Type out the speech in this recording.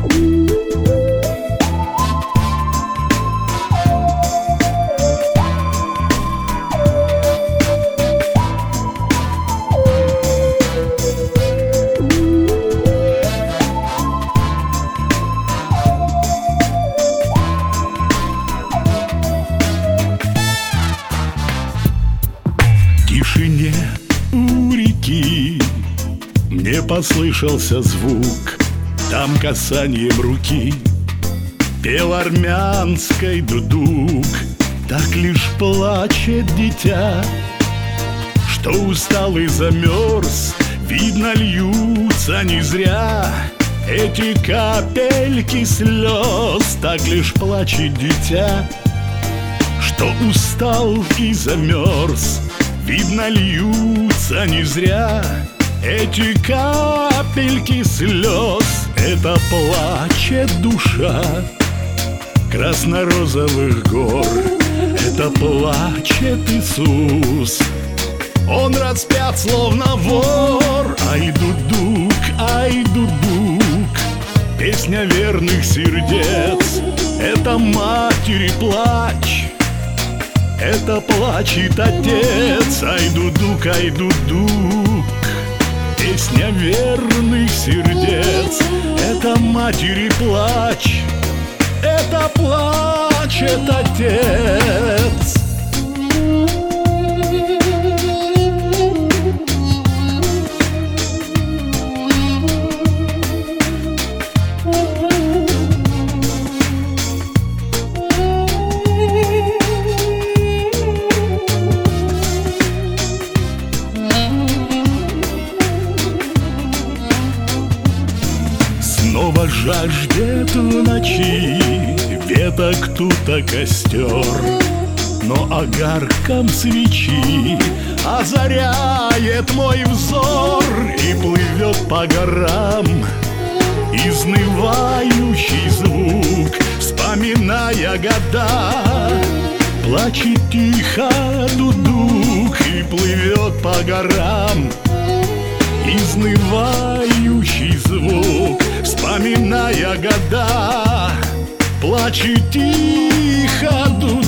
В тишине у реки мне послышался звук, там касанием руки пел армянской дудук. Так лишь плачет дитя, что устал и замерз. Видно, льются не зря эти капельки слез. Так лишь плачет дитя, что устал и замерз. Видно, льются не зря эти капельки слез. Это плачет душа красно-розовых гор. Это плачет Иисус, Он распят словно вор. Ай, дудук, ай, дудук, песня верных сердец. Это матери плач, это плачет отец. Ай, дудук, песня верных сердец. Это матери плач, это плачет отец. Снова жаждет в ночи веток тута костер, но огарком свечи озаряет мой взор. И плывет по горам изнывающий звук, вспоминая года. Плачет тихо дудук и плывет по горам изнывающий звук, вспоминая года. Плачет тихо дудук